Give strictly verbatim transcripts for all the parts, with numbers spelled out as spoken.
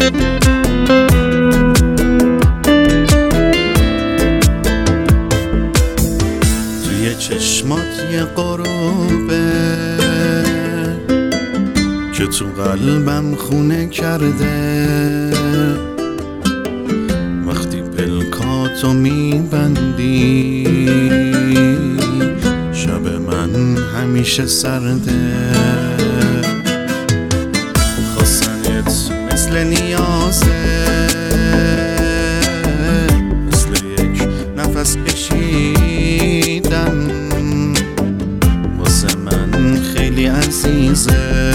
توی چشمات یه غروبه که تو قلبم خونه کرده، وقتی پلکاتو میبندی شب من همیشه سرده. خواستنت مثل نیازه، مثل یک نفس کشیدن، واسه من خیلی عزیزه.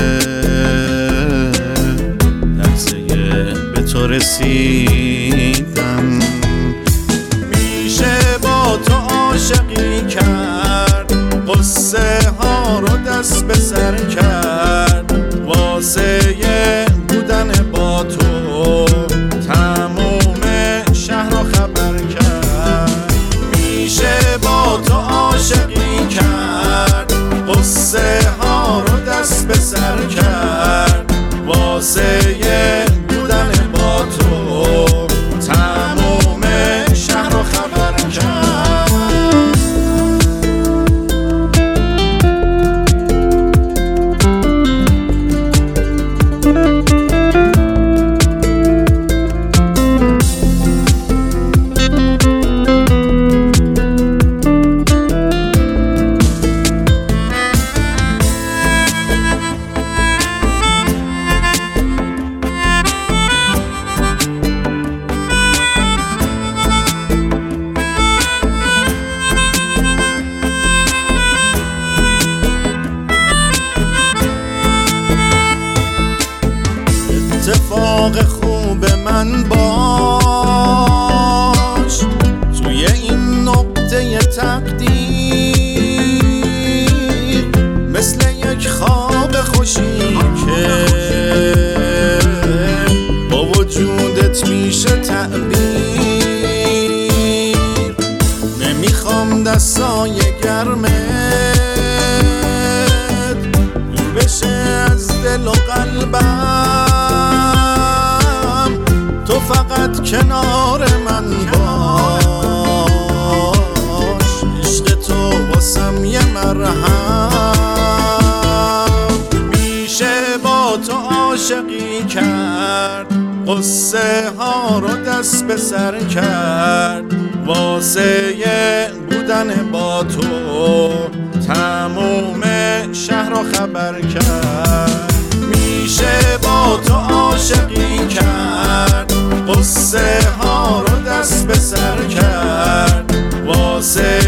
لحظه به تو رسیدم، میشه با تو عاشقی کرد، قصه ها رو دست به سر کرد، واسه بودن با تو تموم شهر رو خبر کرد. میشه با تو عاشقی کرد، قصه ها رو دست به سر کرد، واسه بودن با تو تموم شهر رو خبر کرد. اتفاق خوب من باش توی این نقطه تقدیر، مثل یک خواب خوشی که با وجودت میشه تعبیر. نمیخوام دستای گرمت دور بشه از دل و قلبم، تو فقط کنار من باش. عشق تو واسم یه مرهم، میشه با تو عاشقی کرد، قصه ها رو دست به سر کرد، واسه بودن با تو تموم شهر رو خبر کرد. میشه با تو عاشقی کرد، قصه ها رو دست به سر کرد، واسه